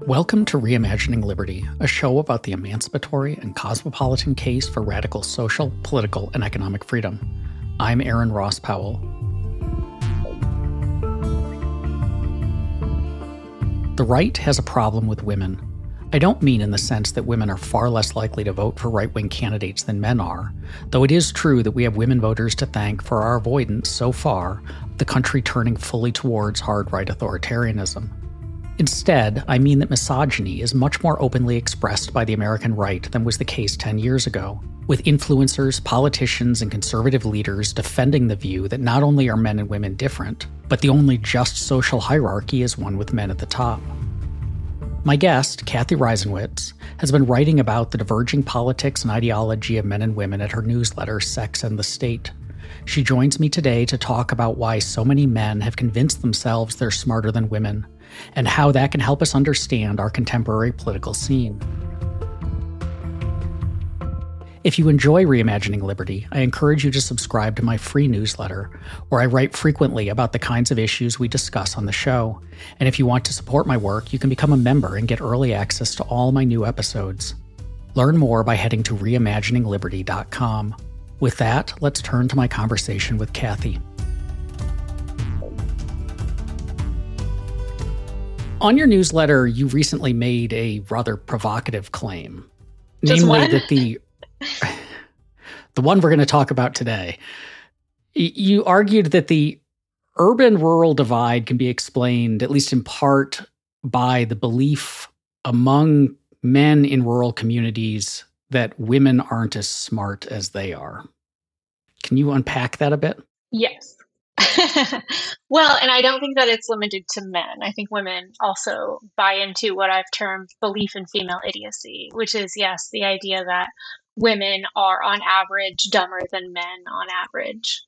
Welcome to Reimagining Liberty, a show about the emancipatory and cosmopolitan case for radical social, political, and economic freedom. I'm Aaron Ross Powell. The right has a problem with women. I don't mean in the sense that women are far less likely to vote for right-wing candidates than men are, though it is true that we have women voters to thank for our avoidance, so far, of the country turning fully towards hard-right authoritarianism. Instead, I mean that misogyny is much more openly expressed by the American right than was the case 10 years ago, with influencers, politicians, and conservative leaders defending the view that not only are men and women different, but the only just social hierarchy is one with men at the top. My guest, Cathy Reisenwitz, has been writing about the diverging politics and ideology of men and women at her newsletter, Sex and the State. She joins me today to talk about why so many men have convinced themselves they're smarter than women, and how that can help us understand our contemporary political scene. If you enjoy Reimagining Liberty, I encourage you to subscribe to my free newsletter, where I write frequently about the kinds of issues we discuss on the show. And if you want to support my work, you can become a member and get early access to all my new episodes. Learn more by heading to reimaginingliberty.com. With that, let's turn to my conversation with Cathy. On your newsletter, you recently made a rather provocative claim. Namely that the one we're going to talk about today. You argued that the urban-rural divide can be explained, at least in part, by the belief among men in rural communities that women aren't as smart as they are. Can you unpack that a bit? Yes. Well, and I don't think that it's limited to men. I think women also buy into what I've termed belief in female idiocy, which is, yes, the idea that women are on average dumber than men on average.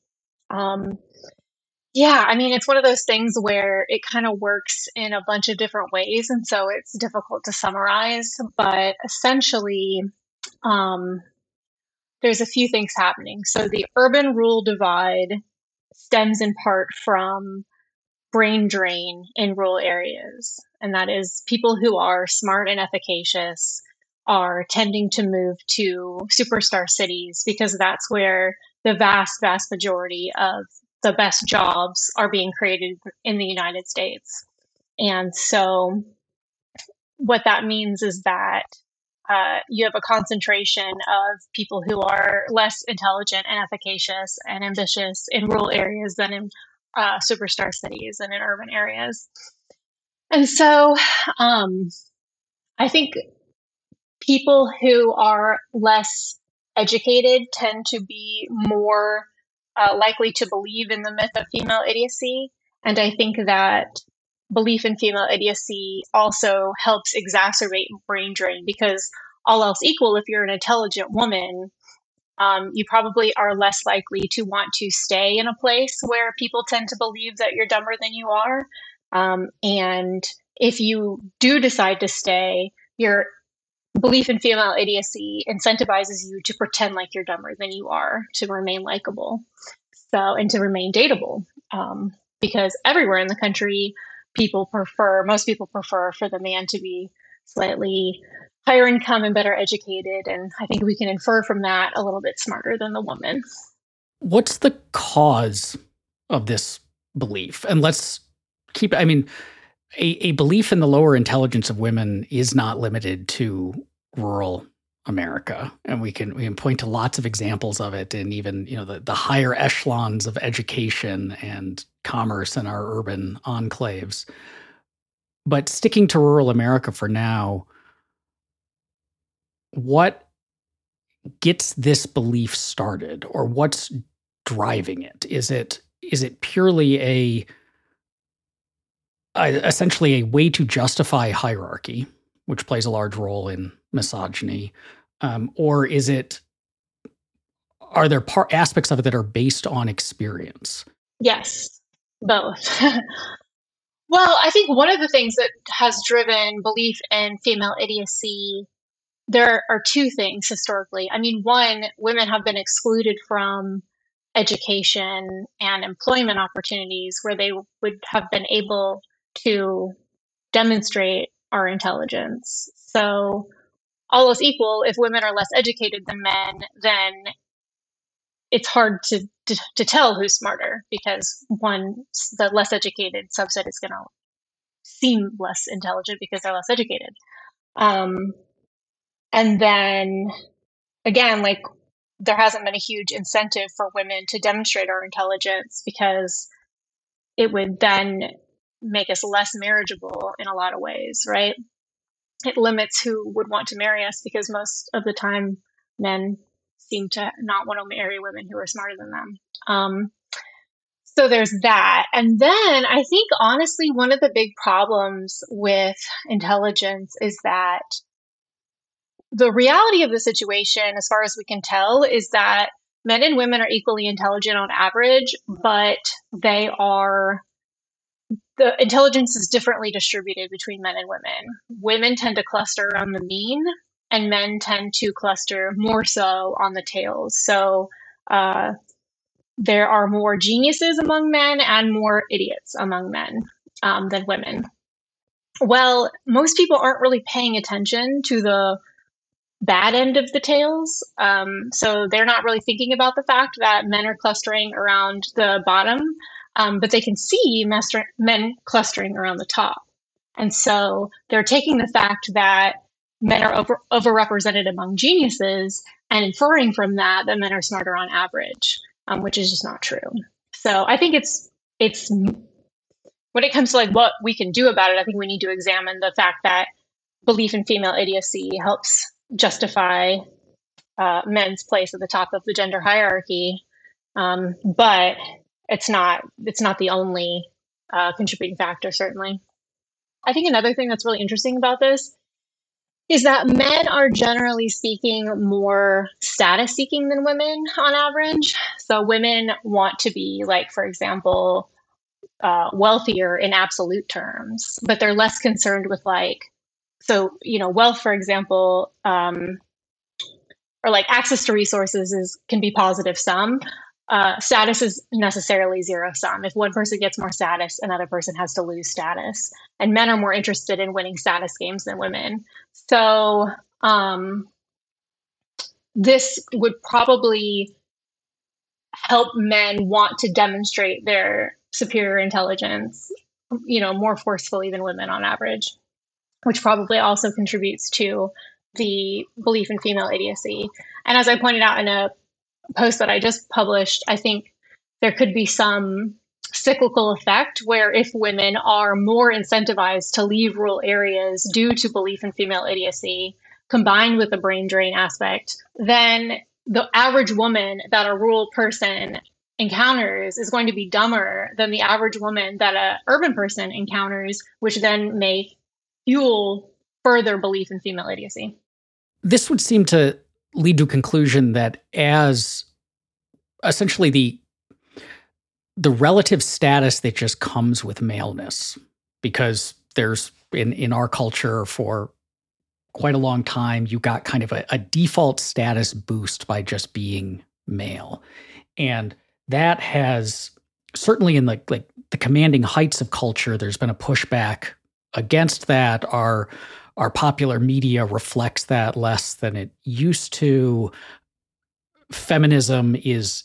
It's one of those things where it kind of works in a bunch of different ways, and so it's difficult to summarize. But essentially, there's a few things happening. So the urban-rural divide stems in part from brain drain in rural areas. And that is people who are smart and efficacious are tending to move to superstar cities because that's where the vast, vast majority of the best jobs are being created in the United States. And so what that means is that you have a concentration of people who are less intelligent and efficacious and ambitious in rural areas than in superstar cities and in urban areas. And so I think people who are less educated tend to be more likely to believe in the myth of female idiocy. And I think that belief in female idiocy also helps exacerbate brain drain because all else equal, if you're an intelligent woman, you probably are less likely to want to stay in a place where people tend to believe that you're dumber than you are. And if you do decide to stay, your belief in female idiocy incentivizes you to pretend like you're dumber than you are, to remain likable, and to remain dateable. Because everywhere in the country, most people prefer for the man to be slightly higher income and better educated. And I think we can infer from that a little bit smarter than the woman. What's the cause of this belief? And let's keep, a belief in the lower intelligence of women is not limited to rural America. And we can point to lots of examples of it in even, the higher echelons of education and commerce in our urban enclaves. But sticking to rural America for now, what gets this belief started, or what's driving it? Is it purely essentially a way to justify hierarchy, which plays a large role in misogyny, or are there aspects of it that are based on experience? Yes, both. Well, I think one of the things that has driven belief in female idiocy, there are two things historically. One, women have been excluded from education and employment opportunities where they would have been able to demonstrate our intelligence. So all else equal, if women are less educated than men, then it's hard to tell who's smarter, because the less educated subset is going to seem less intelligent because they're less educated. And then again, like, there hasn't been a huge incentive for women to demonstrate our intelligence, because it would then make us less marriageable in a lot of ways, right? It limits who would want to marry us, because most of the time men seem to not want to marry women who are smarter than them. So there's that. And then I think, honestly, one of the big problems with intelligence is that the reality of the situation, as far as we can tell, is that men and women are equally intelligent on average, but the intelligence is differently distributed between men and women. Women tend to cluster around the mean, and men tend to cluster more so on the tails. So there are more geniuses among men and more idiots among men than women. Well, most people aren't really paying attention to the bad end of the tails. So they're not really thinking about the fact that men are clustering around the bottom, but they can see men clustering around the top. And so they're taking the fact that men are overrepresented among geniuses and inferring from that men are smarter on average, which is just not true. So I think it's when it comes to like what we can do about it, I think we need to examine the fact that belief in female idiocy helps justify men's place at the top of the gender hierarchy, but it's not the only contributing factor, certainly. I think another thing that's really interesting about this is that men are, generally speaking, more status seeking than women on average. So women want to be, like, for example, wealthier in absolute terms, but they're less concerned with, like, so, wealth, for example, or like access to resources can be positive sum. Status is necessarily zero sum. If one person gets more status, another person has to lose status. And men are more interested in winning status games than women. So this would probably help men want to demonstrate their superior intelligence, more forcefully than women on average, which probably also contributes to the belief in female idiocy. And as I pointed out in a post that I just published, I think there could be some cyclical effect where if women are more incentivized to leave rural areas due to belief in female idiocy, combined with the brain drain aspect, then the average woman that a rural person encounters is going to be dumber than the average woman that an urban person encounters, which then may fuel further belief in female idiocy. This would seem to lead to a conclusion that as essentially the relative status that just comes with maleness, because there's in our culture for quite a long time, you got kind of a default status boost by just being male. And that has certainly in the commanding heights of culture, there's been a pushback against that. Our popular media reflects that less than it used to. Feminism is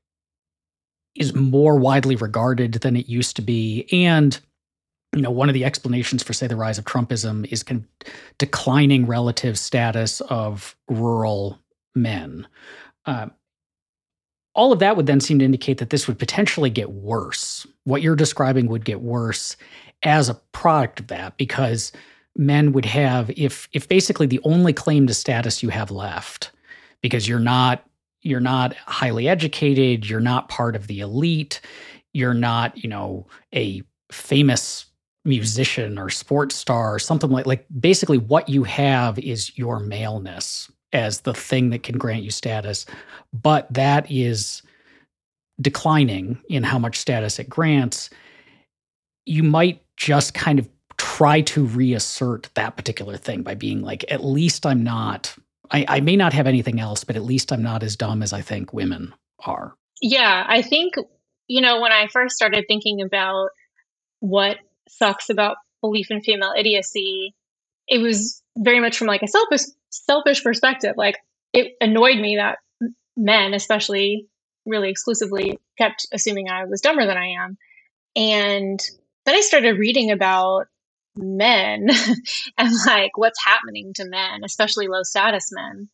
more widely regarded than it used to be. And, one of the explanations for, say, the rise of Trumpism is kind of declining relative status of rural men. All of that would then seem to indicate that this would potentially get worse. What you're describing would get worse as a product of that, because men would have, if basically the only claim to status you have left, because you're not highly educated, you're not part of the elite, you're not, a famous musician or sports star or something like basically what you have is your maleness as the thing that can grant you status. But that is declining in how much status it grants. You might just kind of try to reassert that particular thing by being like, at least I'm not, I may not have anything else, but at least I'm not as dumb as I think women are. Yeah, I think, when I first started thinking about what sucks about belief in female idiocy, it was very much from like a selfish perspective. Like it annoyed me that men, especially really exclusively, kept assuming I was dumber than I am. And then I started reading about men and like what's happening to men, especially low status men.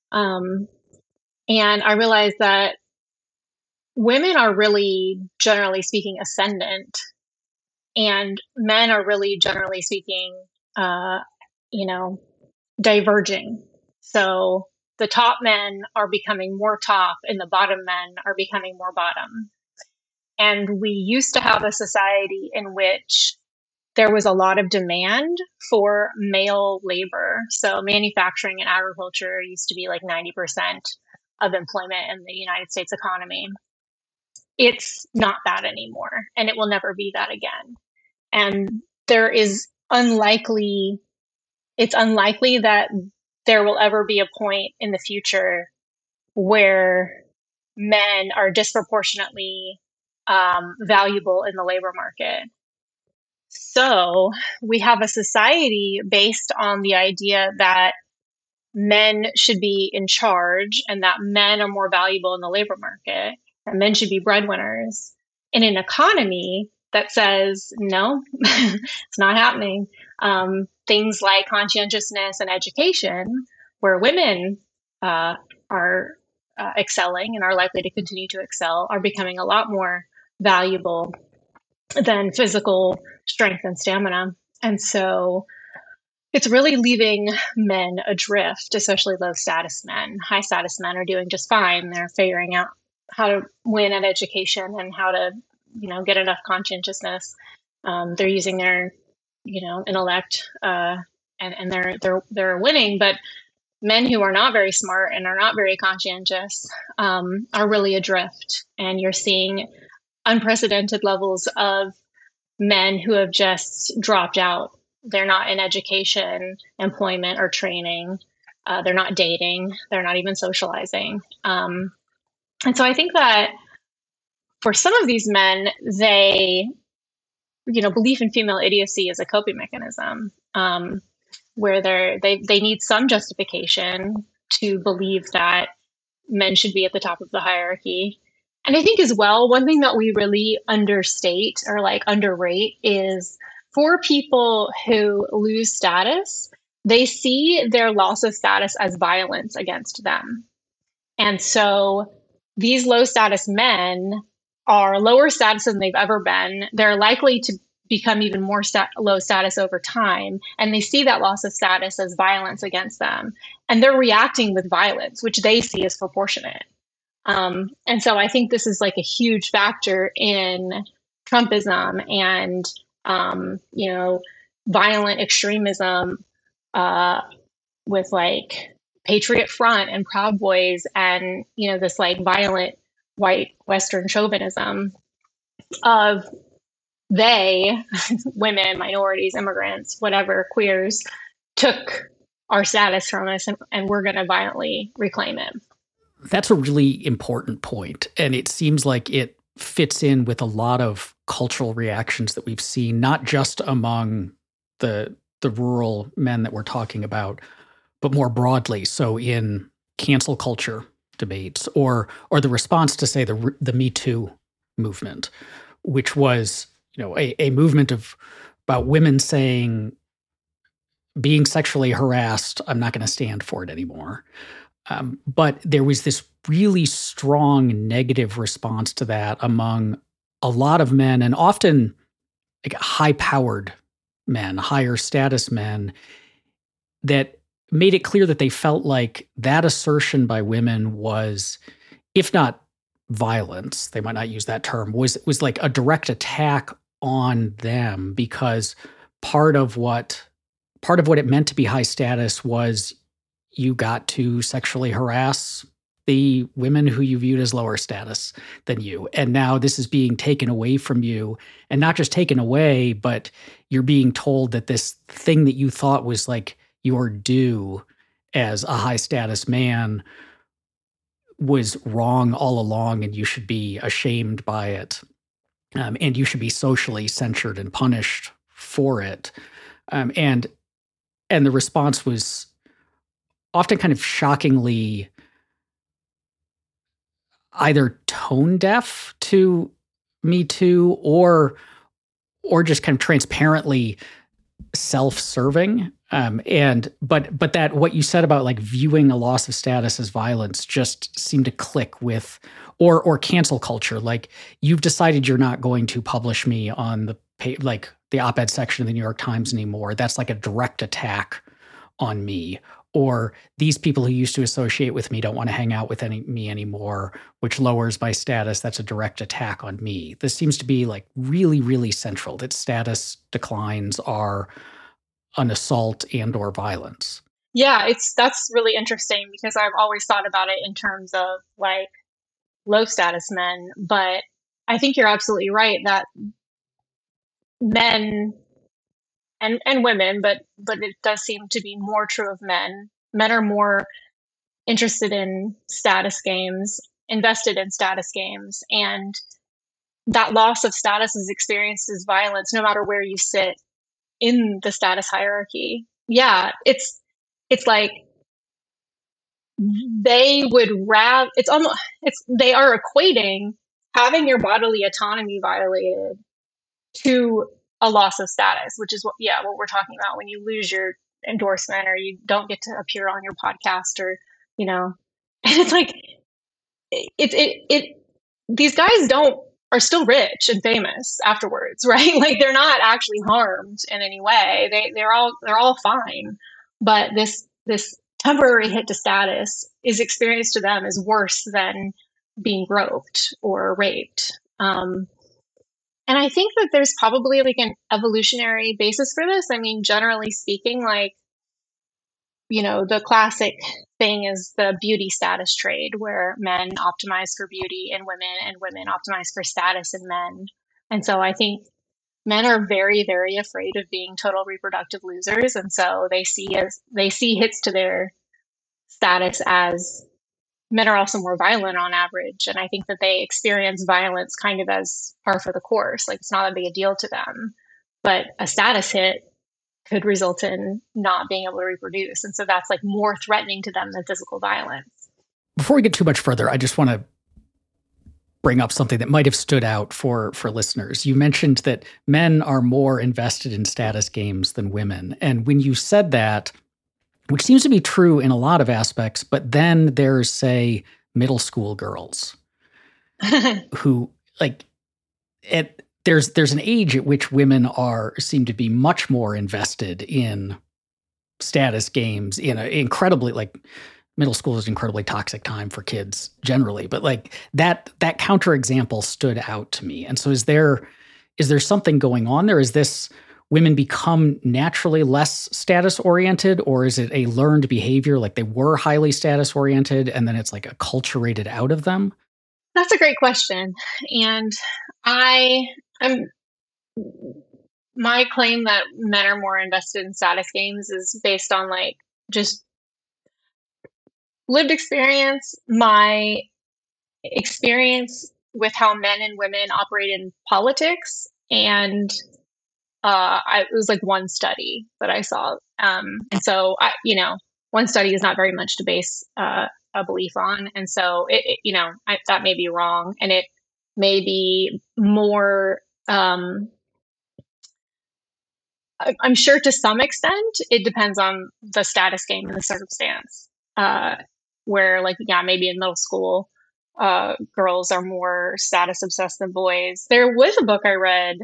And I realized that women are really, generally speaking, ascendant, and men are really, generally speaking, diverging. So the top men are becoming more top, and the bottom men are becoming more bottom. And we used to have a society in which there was a lot of demand for male labor. So manufacturing and agriculture used to be like 90% of employment in the United States economy. It's not that anymore, and it will never be that again. And it's unlikely that there will ever be a point in the future where men are disproportionately valuable in the labor market. So we have a society based on the idea that men should be in charge and that men are more valuable in the labor market, that men should be breadwinners, in an economy that says, no, it's not happening. Things like conscientiousness and education, where women are excelling and are likely to continue to excel, are becoming a lot more valuable than physical strength and stamina. And so it's really leaving men adrift, especially low status men. High status men are doing just fine. They're figuring out how to win at education and how to, get enough conscientiousness. They're using their, intellect, and they're winning. But men who are not very smart and are not very conscientious are really adrift. And you're seeing unprecedented levels of men who have just dropped out. They're not in education, employment, or training. They're not dating. They're not even socializing. And so I think that for some of these men, they, belief in female idiocy is a coping mechanism, where they need some justification to believe that men should be at the top of the hierarchy. And I think as well, one thing that we really understate or like underrate is for people who lose status, they see their loss of status as violence against them. And so these low status men are lower status than they've ever been. They're likely to become even more low status over time. And they see that loss of status as violence against them. And they're reacting with violence, which they see as proportionate. And so I think this is like a huge factor in Trumpism and, violent extremism with like Patriot Front and Proud Boys and, this like violent white Western chauvinism of women, minorities, immigrants, whatever, queers, took our status from us and we're going to violently reclaim it. That's a really important point. And it seems like it fits in with a lot of cultural reactions that we've seen, not just among the rural men that we're talking about, but more broadly. So in cancel culture debates or the response to, say, the Me Too movement, which was, a movement about women saying, being sexually harassed, I'm not going to stand for it anymore. But there was this really strong negative response to that among a lot of men, and often like high-powered men, higher status men, that made it clear that they felt like that assertion by women was, if not violence, they might not use that term, was like a direct attack on them, because part of what it meant to be high status was you got to sexually harass the women who you viewed as lower status than you. And now this is being taken away from you, and not just taken away, but you're being told that this thing that you thought was like your due as a high status man was wrong all along, and you should be ashamed by it. And you should be socially censured and punished for it. And And the response was often kind of shockingly either tone deaf to Me Too or just kind of transparently self-serving. But that what you said about like viewing a loss of status as violence just seemed to click with or cancel culture. Like you've decided you're not going to publish me on like the op-ed section of the New York Times anymore. That's like a direct attack on me. Or these people who used to associate with me don't want to hang out with me anymore, which lowers my status. That's a direct attack on me. This seems to be like really, really central, that status declines are an assault and or violence. Yeah, that's really interesting because I've always thought about it in terms of like low status men, but I think you're absolutely right that men and women, but it does seem to be more true of men. Men are more interested in status games, invested in status games, and that loss of status is experienced as violence no matter where you sit in the status hierarchy. Yeah, it's like they would rather they are equating having your bodily autonomy violated to a loss of status, which is what we're talking about when you lose your endorsement or you don't get to appear on your podcast or and it's like these guys are still rich and famous afterwards, right? Like they're not actually harmed in any way. They're all fine, but this temporary hit to status is experienced to them as worse than being groped or raped. And I think that there's probably like an evolutionary basis for this. I mean, generally speaking, like, the classic thing is the beauty status trade where men optimize for beauty in women and women optimize for status in men. And so I think men are very, very afraid of being total reproductive losers. And so they see hits to their status as men are also more violent on average. And I think that they experience violence kind of as par for the course. Like it's not a big deal to them, but a status hit could result in not being able to reproduce. And so that's like more threatening to them than physical violence. Before we get too much further, I just want to bring up something that might have stood out for listeners. You mentioned that men are more invested in status games than women. And when you said that, which seems to be true in a lot of aspects, but then there's, say, middle school girls who like there's an age at which women seem to be much more invested in status games in an incredibly, like, middle school is an incredibly toxic time for kids generally, but like that counterexample stood out to me. And so is there something going on there? Is this women become naturally less status oriented, or is it a learned behavior? Like they were highly status oriented and then it's like acculturated out of them? That's a great question. And my claim that men are more invested in status games is based on like just lived experience, my experience with how men and women operate in politics, and it was like one study that I saw. And so one study is not very much to base a belief on, and so that may be wrong, and it may be more. I'm sure to some extent it depends on the status game and the circumstance. Where like, maybe in middle school, girls are more status obsessed than boys. There was a book I read,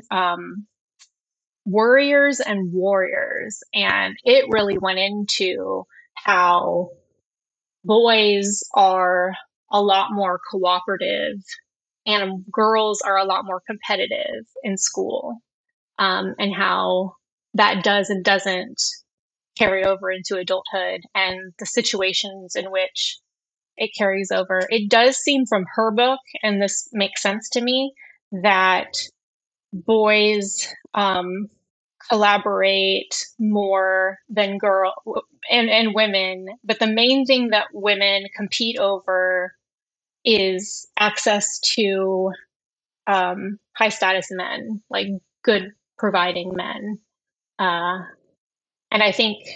Worriers and Warriors, and it really went into how boys are a lot more cooperative and girls are a lot more competitive in school, and how that does and doesn't carry over into adulthood and the situations in which it carries over. It does seem from her book, and this makes sense to me, that boys collaborate more than girls and women. But the main thing that women compete over is access to high status men, like good providing men. And I think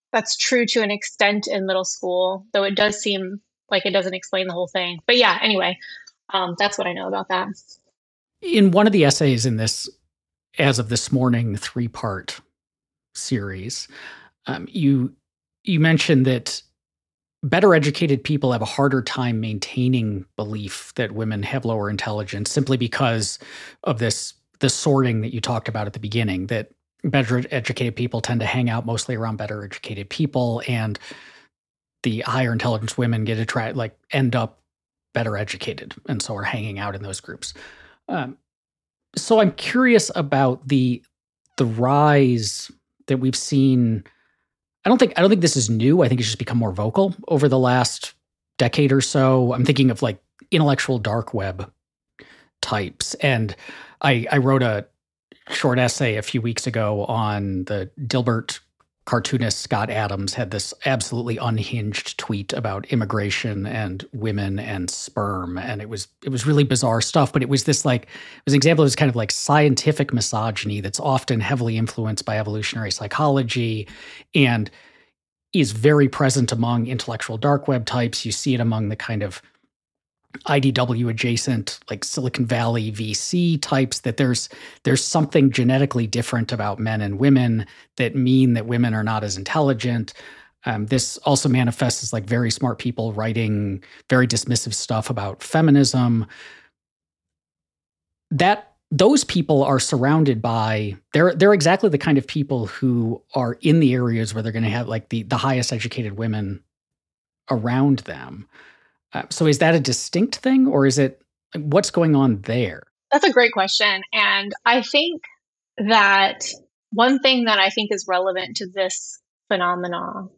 that's true to an extent in middle school, though it does seem like it doesn't explain the whole thing. But yeah, anyway, that's what I know about that. In one of the essays in this, as of this morning, 3-part series, you mentioned that better educated people have a harder time maintaining belief that women have lower intelligence simply because of the sorting that you talked about at the beginning, that better educated people tend to hang out mostly around better educated people, and the higher intelligence women end up better educated, and so are hanging out in those groups. So I'm curious about the rise that we've seen. I don't think this is new. I think it's just become more vocal over the last decade or so. I'm thinking of like intellectual dark web types. And I wrote a short essay a few weeks ago on the Dilbert cartoonist Scott Adams had this absolutely unhinged tweet about immigration and women and sperm. And it was really bizarre stuff, but it was an example of this kind of like scientific misogyny that's often heavily influenced by evolutionary psychology and is very present among intellectual dark web types. You see it among the kind of IDW adjacent, like Silicon Valley VC types, that there's something genetically different about men and women that mean that women are not as intelligent. This also manifests as like very smart people writing very dismissive stuff about feminism. Those people are surrounded by, they're exactly the kind of people who are in the areas where they're going to have like the highest educated women around them. So is that a distinct thing, or is it, what's going on there? That's a great question. And I think that one thing that I think is relevant to this phenomena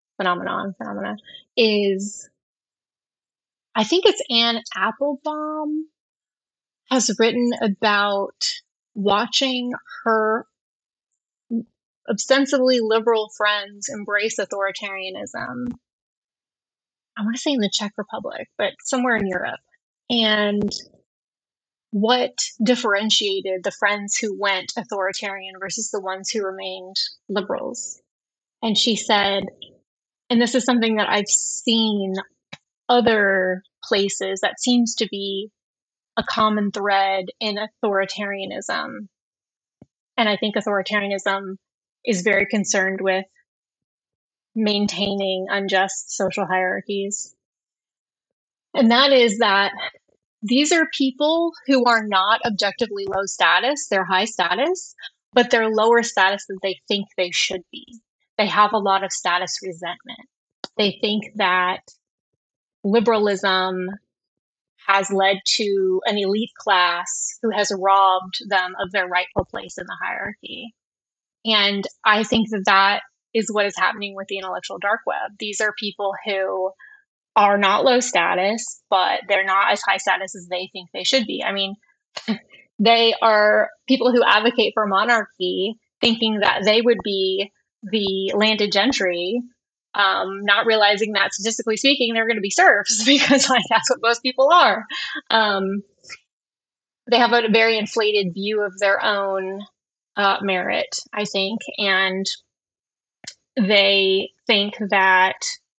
is, I think it's Anne Applebaum has written about watching her ostensibly liberal friends embrace authoritarianism. I want to say in the Czech Republic, but somewhere in Europe. And what differentiated the friends who went authoritarian versus the ones who remained liberals. And she said, and this is something that I've seen other places that seems to be a common thread in authoritarianism. And I think authoritarianism is very concerned with maintaining unjust social hierarchies. And that is that these are people who are not objectively low status, they're high status, but they're lower status than they think they should be. They have a lot of status resentment. They think that liberalism has led to an elite class who has robbed them of their rightful place in the hierarchy. And I think that is what is happening with the intellectual dark web. These are people who are not low status, but they're not as high status as they think they should be. I mean, they are people who advocate for monarchy, thinking that they would be the landed gentry, not realizing that statistically speaking, they're going to be serfs because like that's what most people are. They have a very inflated view of their own merit, I think, and they think that,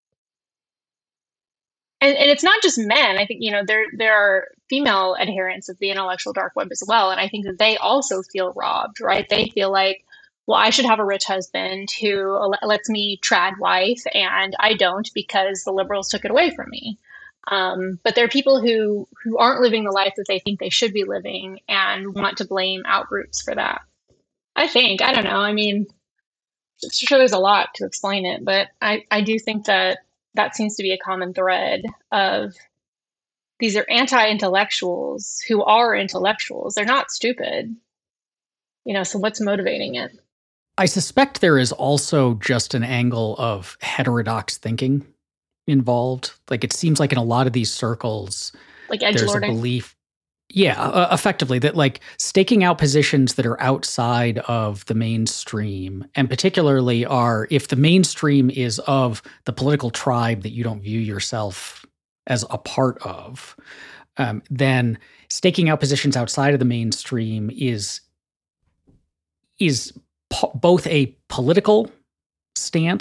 and it's not just men. I think, there are female adherents of the intellectual dark web as well. And I think that they also feel robbed, right? They feel like, well, I should have a rich husband who lets me trad wife, and I don't because the liberals took it away from me. But there are people who aren't living the life that they think they should be living and want to blame outgroups for that. I don't know. I mean, sure, there's a lot to explain it, but I do think that seems to be a common thread of these are anti-intellectuals who are intellectuals. They're not stupid. So what's motivating it? I suspect there is also just an angle of heterodox thinking involved. Like it seems like in a lot of these circles, like there's a belief, effectively, that like staking out positions that are outside of the mainstream, and particularly if the mainstream is of the political tribe that you don't view yourself as a part of, then staking out positions outside of the mainstream is both a political stance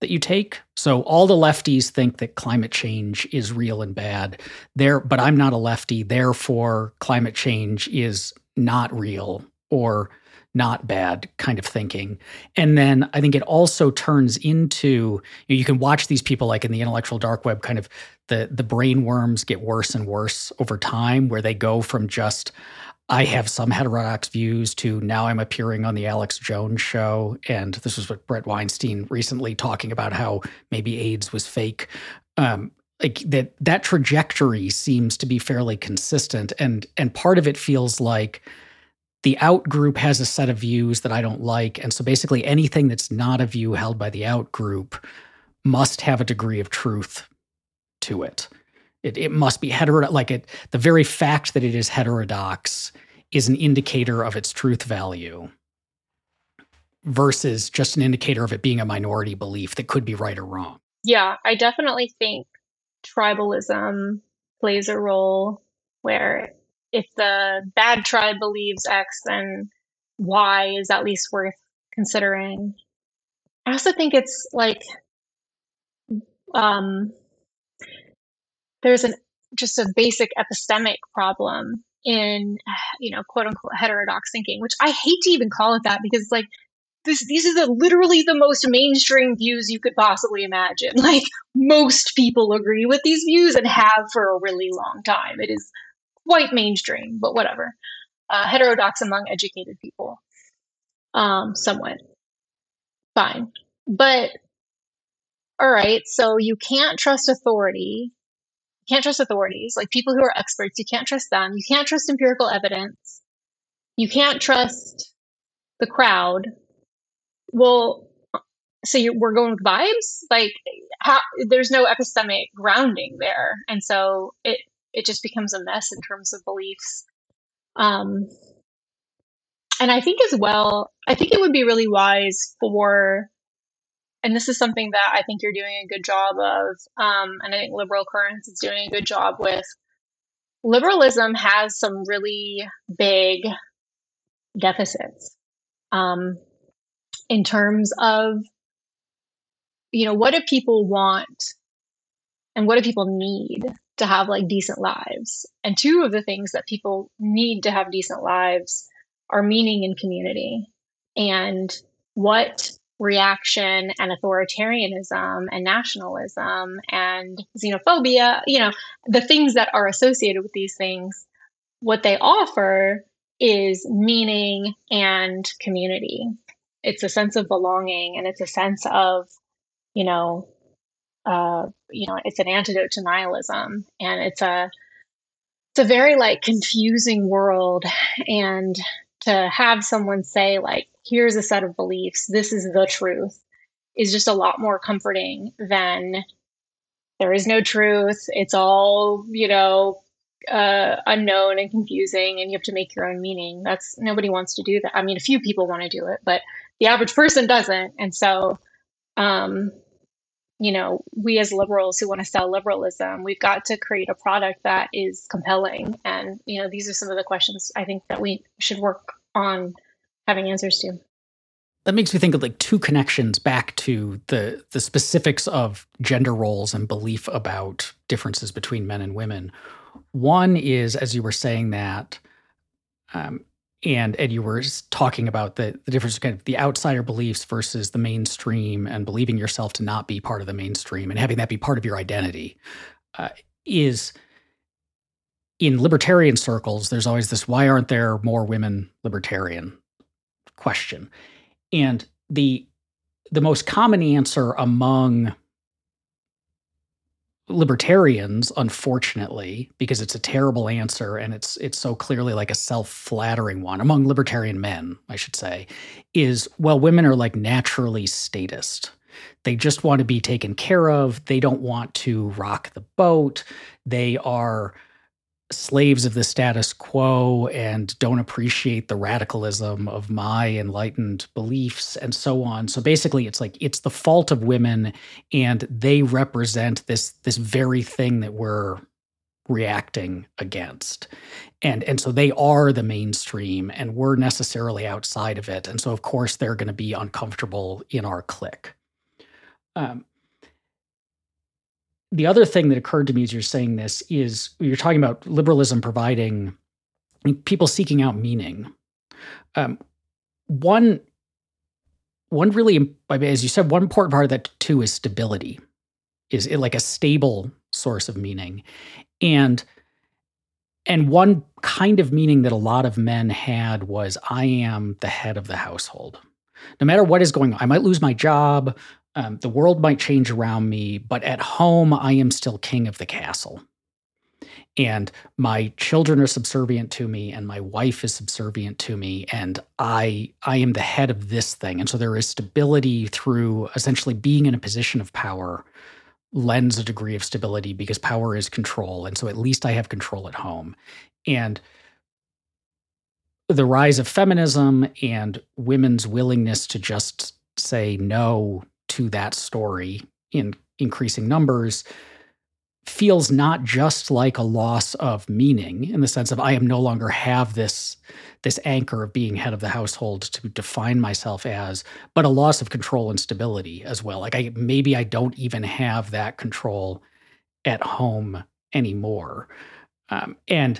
that you take. So all the lefties think that climate change is real and bad. But I'm not a lefty, therefore climate change is not real or not bad kind of thinking. And then I think it also turns into, you can watch these people like in the intellectual dark web, kind of the brain worms get worse and worse over time, where they go from just, I have some heterodox views, to now I'm appearing on the Alex Jones show. And this was what Brett Weinstein recently talking about, how maybe AIDS was fake. Like that trajectory seems to be fairly consistent. And part of it feels like the out group has a set of views that I don't like. And so basically anything that's not a view held by the out group must have a degree of truth to it. It must be the very fact that it is heterodox is an indicator of its truth value versus just an indicator of it being a minority belief that could be right or wrong. Yeah, I definitely think tribalism plays a role, where if the bad tribe believes X, then Y is at least worth considering. I also think it's like, there's just a basic epistemic problem in, quote unquote heterodox thinking, which I hate to even call it that, because like these are literally the most mainstream views you could possibly imagine. Like, most people agree with these views and have for a really long time. It is quite mainstream, but whatever. Heterodox among educated people, somewhat fine. But all right, so you can't trust authority. You can't trust authorities, like people who are experts. You can't trust them. You can't trust empirical evidence. You can't trust the crowd. Well, so we're going with vibes? Like, there's no epistemic grounding there. And so it just becomes a mess in terms of beliefs. And I think as well, I think it would be really wise for, and this is something that I think you're doing a good job of, and I think Liberal Currents is doing a good job with. Liberalism has some really big deficits in terms of, what do people want and what do people need to have like decent lives? And two of the things that people need to have decent lives are meaning and community. And what reaction and authoritarianism and nationalism and xenophobia, the things that are associated with these things, what they offer is meaning and community. It's a sense of belonging, and it's a sense of, it's an antidote to nihilism, and it's a very like confusing world. And to have someone say like, here's a set of beliefs, this is the truth, is just a lot more comforting than there is no truth. It's all, unknown and confusing, and you have to make your own meaning. Nobody wants to do that. I mean, a few people want to do it, but the average person doesn't. And so, we as liberals who want to sell liberalism, we've got to create a product that is compelling. And, these are some of the questions I think that we should work on having answers to. That makes me think of like two connections back to the specifics of gender roles and belief about differences between men and women. One is, as you were saying that, and you were talking about the difference, kind of the outsider beliefs versus the mainstream, and believing yourself to not be part of the mainstream and having that be part of your identity, is in libertarian circles, there's always this, why aren't there more women libertarian question. And the most common answer among libertarians, unfortunately, because it's a terrible answer and it's so clearly like a self-flattering one, among libertarian men, I should say, is, well, women are like naturally statist. They just want to be taken care of. They don't want to rock the boat. They are slaves of the status quo and don't appreciate the radicalism of my enlightened beliefs and so on. So basically it's like, it's the fault of women, and they represent this very thing that we're reacting against. And so they are the mainstream, and we're necessarily outside of it. And so of course they're going to be uncomfortable in our clique. Um, the other thing that occurred to me as you're saying this is you're talking about liberalism providing people seeking out meaning. Um, one one really, I mean, as you said, one important part of that too is stability. Is it like a stable source of meaning? And one kind of meaning that a lot of men had was I am the head of the household. No matter what is going on, I might lose my job, the world might change around me, but at home I am still king of the castle. And my children are subservient to me and my wife is subservient to me and I am the head of this thing. And so there is stability through essentially being in a position of power lends a degree of stability because power is control. And so at least I have control at home. And the rise of feminism and women's willingness to just say no to that story in increasing numbers feels not just like a loss of meaning in the sense of I am no longer have this anchor of being head of the household to define myself as, but a loss of control and stability as well. Like maybe I don't even have that control at home anymore. And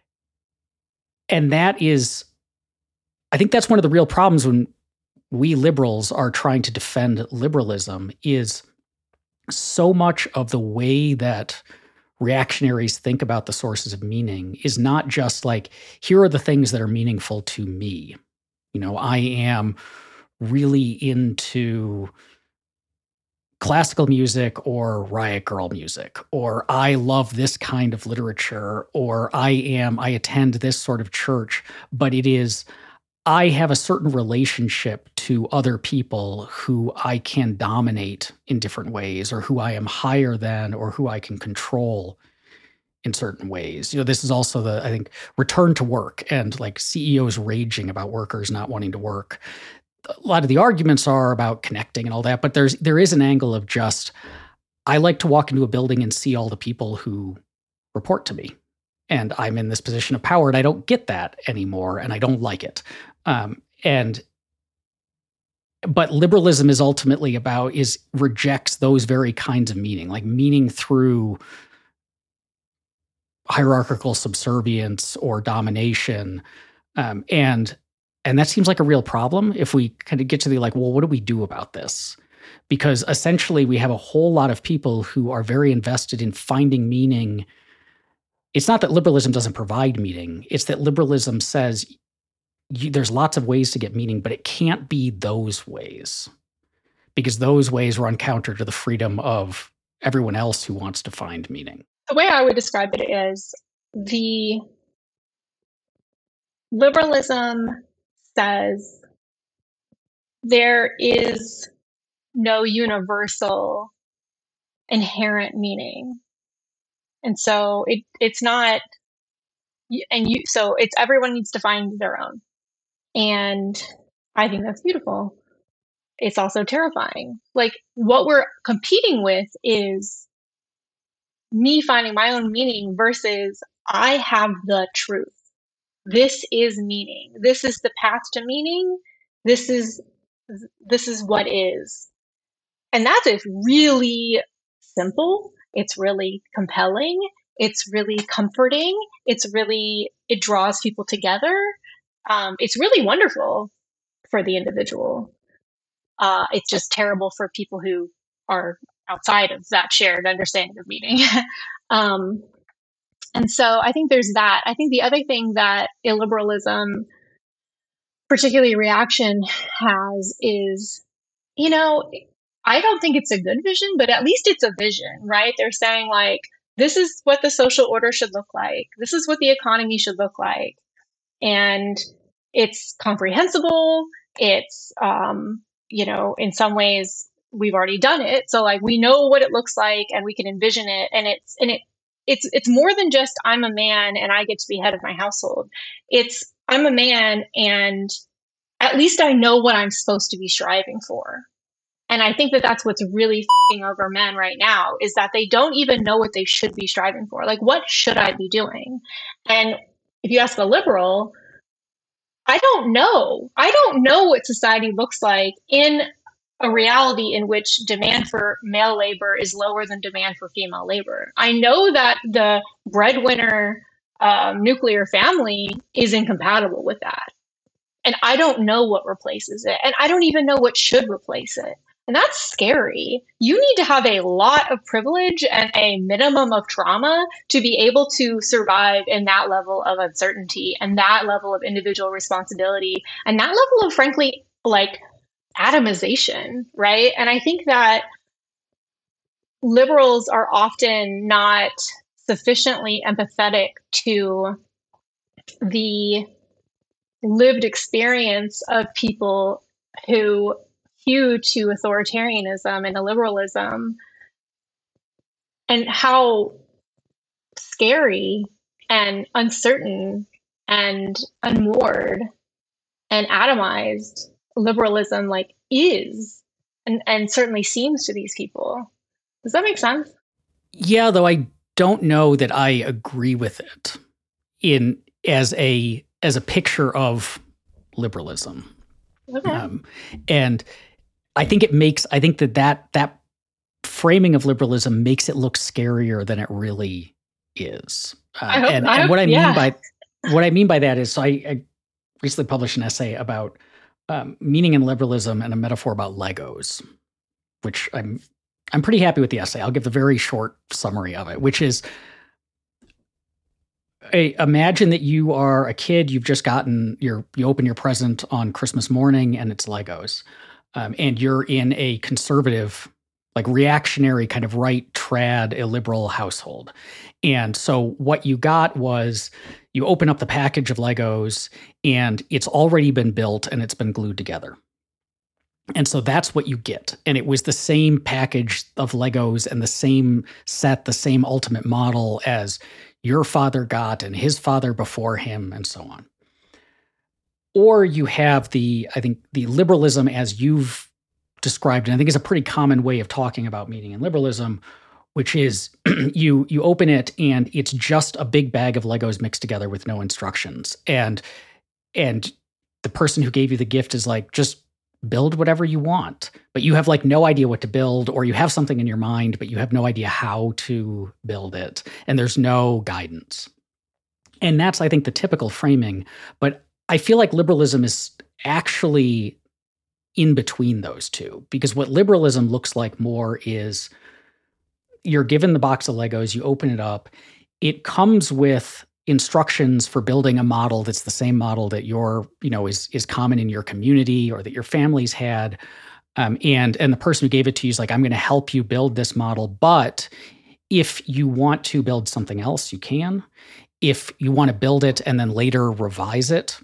that is, I think that's one of the real problems when we liberals are trying to defend liberalism is so much of the way that reactionaries think about the sources of meaning is not just like, here are the things that are meaningful to me. You know, I am really into classical music or Riot Grrrl music, or I love this kind of literature, or I attend this sort of church, but it is, I have a certain relationship to other people who I can dominate in different ways, or who I am higher than, or who I can control in certain ways. You know, this is also I think, return to work and like CEOs raging about workers not wanting to work. A lot of the arguments are about connecting and all that, but there is an angle of just, I like to walk into a building and see all the people who report to me. And I'm in this position of power and I don't get that anymore and I don't like it. But liberalism is ultimately about rejects those very kinds of meaning, like meaning through hierarchical subservience or domination. And that seems like a real problem if we kind of get to the like, well, what do we do about this? Because essentially we have a whole lot of people who are very invested in finding meaning. It's not that liberalism doesn't provide meaning. It's that liberalism says there's lots of ways to get meaning, but it can't be those ways because those ways run counter to the freedom of everyone else who wants to find meaning. The way I would describe it is the liberalism says there is no universal inherent meaning. And so it's not, so it's everyone needs to find their own. And I think that's beautiful. It's also terrifying. Like what we're competing with is me finding my own meaning versus I have the truth. This is meaning. This is the path to meaning. This is what is. And that is really simple. It's really compelling. It's really comforting. It draws people together. It's really wonderful for the individual. It's just terrible for people who are outside of that shared understanding of meaning. And so I think there's that. I think the other thing that illiberalism, particularly reaction, has is, you know, I don't think it's a good vision, but at least it's a vision, right? They're saying like, this is what the social order should look like. This is what the economy should look like. And it's comprehensible. It's, in some ways we've already done it. So like we know what it looks like and we can envision it. And it's more than just I'm a man and I get to be head of my household. It's I'm a man and at least I know what I'm supposed to be striving for. And I think that that's what's really f***ing over men right now is that they don't even know what they should be striving for. Like, what should I be doing? And if you ask a liberal, I don't know. I don't know what society looks like in a reality in which demand for male labor is lower than demand for female labor. I know that the breadwinner nuclear family is incompatible with that. And I don't know what replaces it. And I don't even know what should replace it. And that's scary. You need to have a lot of privilege and a minimum of trauma to be able to survive in that level of uncertainty and that level of individual responsibility and that level of, frankly, like atomization, right? And I think that liberals are often not sufficiently empathetic to the lived experience of people who hew to authoritarianism and illiberalism and how scary and uncertain and unmoored and atomized liberalism like is and certainly seems to these people. Does that make sense? Yeah, though I don't know that I agree with it as a picture of liberalism. Okay. And I think that framing of liberalism makes it look scarier than it really is. What I mean by that is, I recently published an essay about meaning in liberalism and a metaphor about Legos, which I'm pretty happy with the essay. I'll give the very short summary of it, which is, imagine that you are a kid, you've just gotten you open your present on Christmas morning and it's Legos. And you're in a conservative, like reactionary kind of right trad illiberal household. And so what you got was you open up the package of Legos and it's already been built and it's been glued together. And so that's what you get. And it was the same package of Legos and the same set, the same ultimate model as your father got and his father before him and so on. Or you have the liberalism as you've described, and I think is a pretty common way of talking about meaning in liberalism, which is you open it and it's just a big bag of Legos mixed together with no instructions. And the person who gave you the gift is like, just build whatever you want, but you have like no idea what to build, or you have something in your mind, but you have no idea how to build it. And there's no guidance. And that's, I think, the typical framing. But I feel like liberalism is actually in between those two, because what liberalism looks like more is you're given the box of Legos, you open it up, it comes with instructions for building a model that's the same model that is common in your community or that your family's had. And the person who gave it to you is like, I'm going to help you build this model, but if you want to build something else, you can. If you want to build it and then later revise it,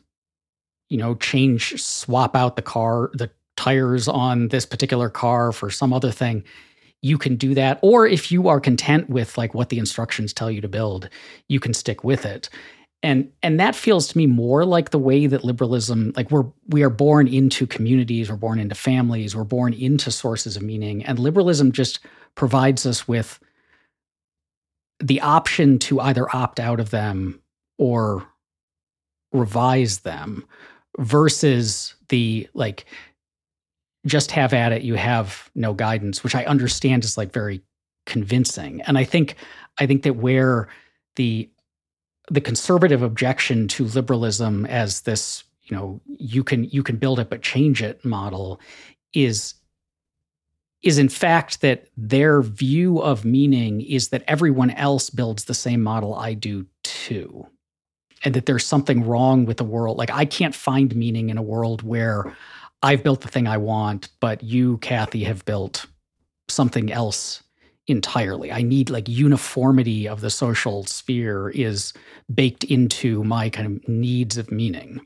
swap out the tires on this particular car for some other thing, you can do that. Or if you are content with like what the instructions tell you to build, you can stick with it. And that feels to me more like the way that liberalism, like we are born into communities, we're born into families, we're born into sources of meaning. And liberalism just provides us with the option to either opt out of them or revise them, versus the like, just have at it, you have no guidance, which I understand is like very convincing. And I think that where the conservative objection to liberalism as this, you can build it but change it model is in fact that their view of meaning is that everyone else builds the same model I do too. And that there's something wrong with the world. Like, I can't find meaning in a world where I've built the thing I want, but you, Kathy, have built something else entirely. I need like uniformity of the social sphere is baked into my kind of needs of meaning.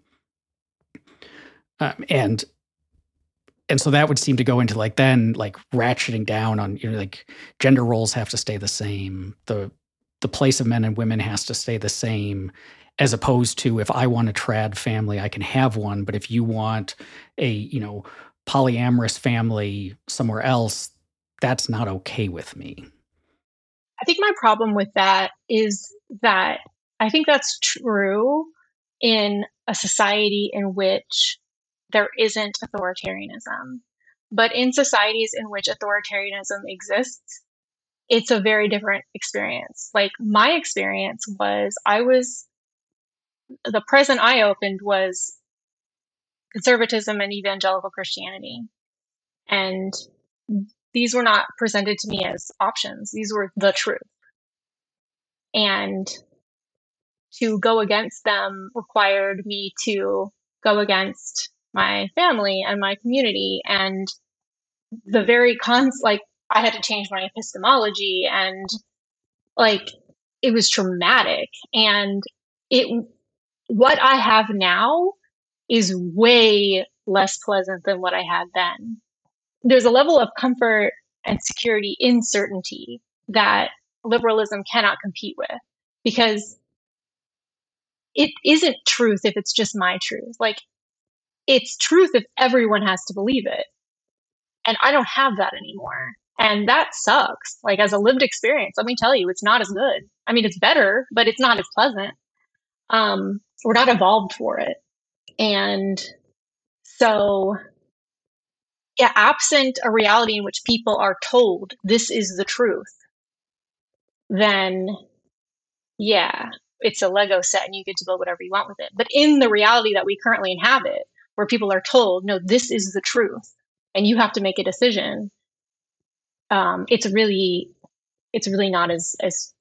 And so that would seem to go into like then like ratcheting down on, like gender roles have to stay the same. The place of men and women has to stay the same, as opposed to if I want a trad family, I can have one. But if you want a, polyamorous family somewhere else, that's not okay with me. I think my problem with that is that I think that's true in a society in which there isn't authoritarianism. But in societies in which authoritarianism exists, it's a very different experience. Like my experience was the present I opened was conservatism and evangelical Christianity. And these were not presented to me as options. These were the truth. And to go against them required me to go against my family and my community. And the very like, I had to change my epistemology, and like, it was traumatic. And what I have now is way less pleasant than what I had then. There's a level of comfort and security in certainty that liberalism cannot compete with, because it isn't truth if it's just my truth. Like, it's truth if everyone has to believe it. And I don't have that anymore. And that sucks. Like, as a lived experience, let me tell you, it's not as good. I mean, it's better, but it's not as pleasant. We're not evolved for it. And so, yeah, absent a reality in which people are told this is the truth, then yeah, it's a Lego set and you get to build whatever you want with it. But in the reality that we currently inhabit, where people are told, no, this is the truth, and you have to make a decision, it's really not as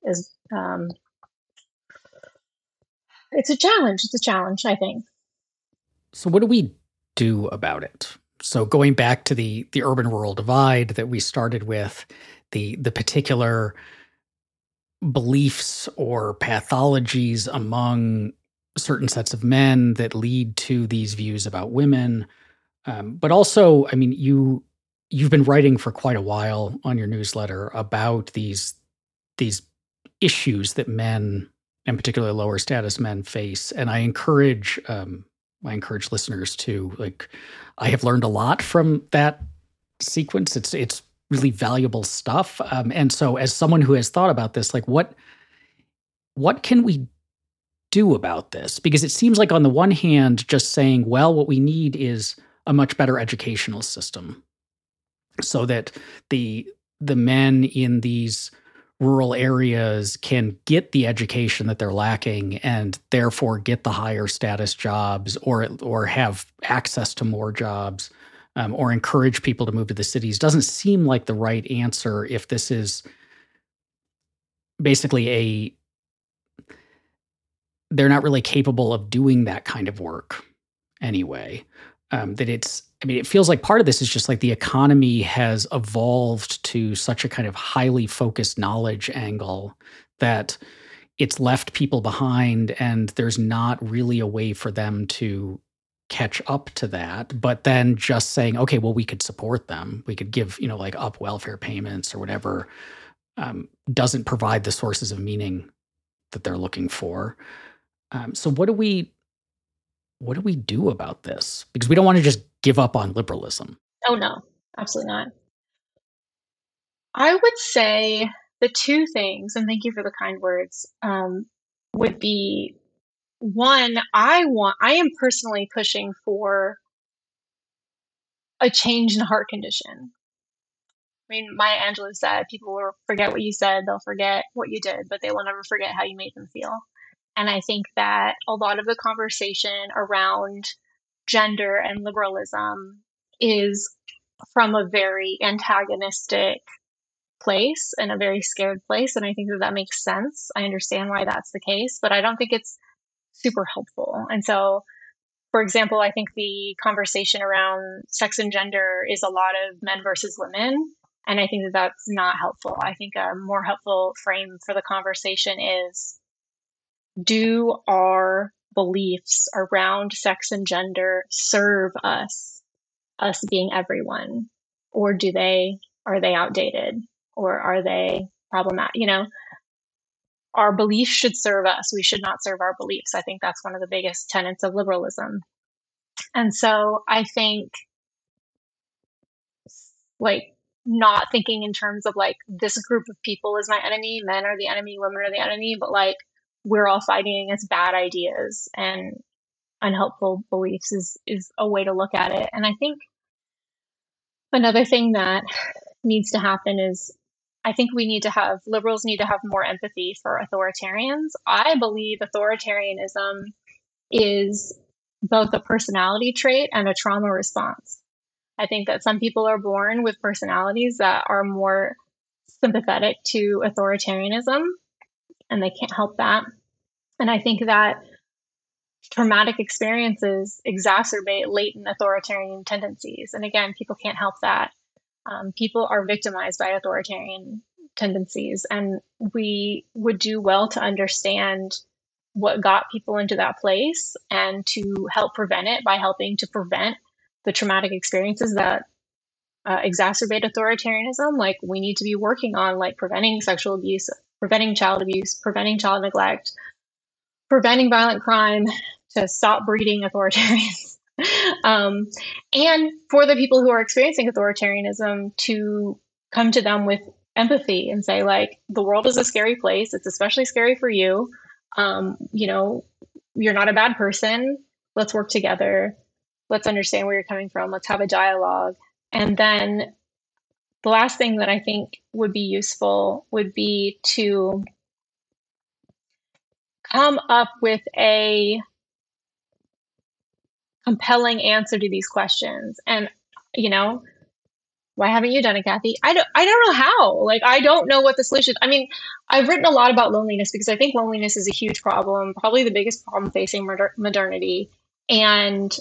it's a challenge. It's a challenge, I think. So what do we do about it? So going back to the urban-rural divide that we started with, the particular beliefs or pathologies among certain sets of men that lead to these views about women. But also, I mean, you've been writing for quite a while on your newsletter about these issues that men, and particularly lower status men, face. And I encourage listeners to, like, I have learned a lot from that sequence. It's really valuable stuff. And so as someone who has thought about this, like, what can we do about this? Because it seems like, on the one hand, just saying, well, what we need is a much better educational system so that the men in these rural areas can get the education that they're lacking, and therefore get the higher status jobs, or have access to more jobs, or encourage people to move to the cities, doesn't seem like the right answer if this is basically they're not really capable of doing that kind of work anyway. It feels like part of this is just like the economy has evolved to such a kind of highly focused knowledge angle that it's left people behind, and there's not really a way for them to catch up to that. But then just saying, okay, well, we could support them, we could give, like, up welfare payments or whatever, doesn't provide the sources of meaning that they're looking for. So what do we do about this? Because we don't want to just give up on liberalism. Oh, no, absolutely not. I would say the two things, and thank you for the kind words, would be, one, I am personally pushing for a change in the heart condition. I mean, Maya Angelou said, people will forget what you said, they'll forget what you did, but they will never forget how you made them feel. And I think that a lot of the conversation around gender and liberalism is from a very antagonistic place and a very scared place. And I think that makes sense. I understand why that's the case, but I don't think it's super helpful. And so, for example, I think the conversation around sex and gender is a lot of men versus women. And I think that that's not helpful. I think a more helpful frame for the conversation is, do our beliefs around sex and gender serve us being everyone? Or are they outdated? Or are they problematic? Our beliefs should serve us. We should not serve our beliefs. I think that's one of the biggest tenets of liberalism. And so I think, like, not thinking in terms of, like, this group of people is my enemy, men are the enemy, women are the enemy, but, like, we're all fighting against bad ideas and unhelpful beliefs is a way to look at it. And I think Another thing that needs to happen is I think liberals need to have more empathy for authoritarians. I believe authoritarianism is both a personality trait and a trauma response. I think that some people are born with personalities that are more sympathetic to authoritarianism, and they can't help that. And I think that traumatic experiences exacerbate latent authoritarian tendencies. And again, people can't help that. People are victimized by authoritarian tendencies, and we would do well to understand what got people into that place and to help prevent it by helping to prevent the traumatic experiences that exacerbate authoritarianism. Like, we need to be working on like preventing sexual abuse, preventing child abuse, preventing child neglect, preventing violent crime, to stop breeding authoritarians. And for the people who are experiencing authoritarianism to come to them with empathy and say, like, the world is a scary place. It's especially scary for you. You're not a bad person. Let's work together. Let's understand where you're coming from. Let's have a dialogue. And then the last thing that I think would be useful would be to come up with a compelling answer to these questions. And, why haven't you done it, Kathy? I don't know how. Like, I don't know what the solution. I mean, I've written a lot about loneliness because I think loneliness is a huge problem, probably the biggest problem facing modernity. And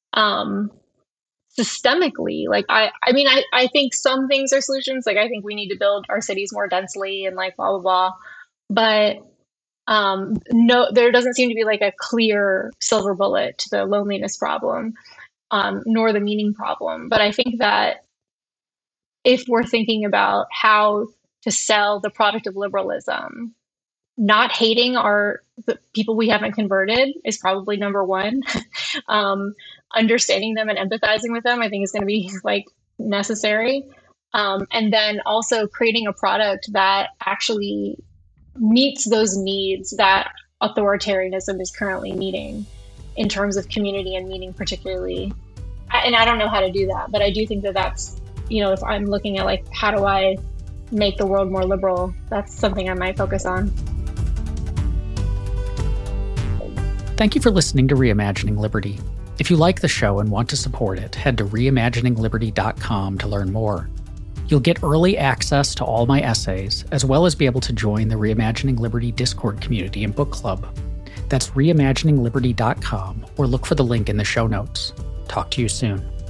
systemically, like, I think some things are solutions. Like, I think we need to build our cities more densely and like blah, blah, blah. But no, there doesn't seem to be like a clear silver bullet to the loneliness problem, nor the meaning problem. But I think that if we're thinking about how to sell the product of liberalism, not hating the people we haven't converted is probably number one. Understanding them and empathizing with them, I think, is going to be like necessary. And then also creating a product that actually meets those needs that authoritarianism is currently meeting in terms of community and meaning, particularly. And I don't know how to do that, but I do think that that's, if I'm looking at like, how do I make the world more liberal, that's something I might focus on. Thank you for listening to Reimagining Liberty. If you like the show and want to support it, head to reimaginingliberty.com to learn more. You'll get early access to all my essays, as well as be able to join the Reimagining Liberty Discord community and book club. That's reimaginingliberty.com, or look for the link in the show notes. Talk to you soon.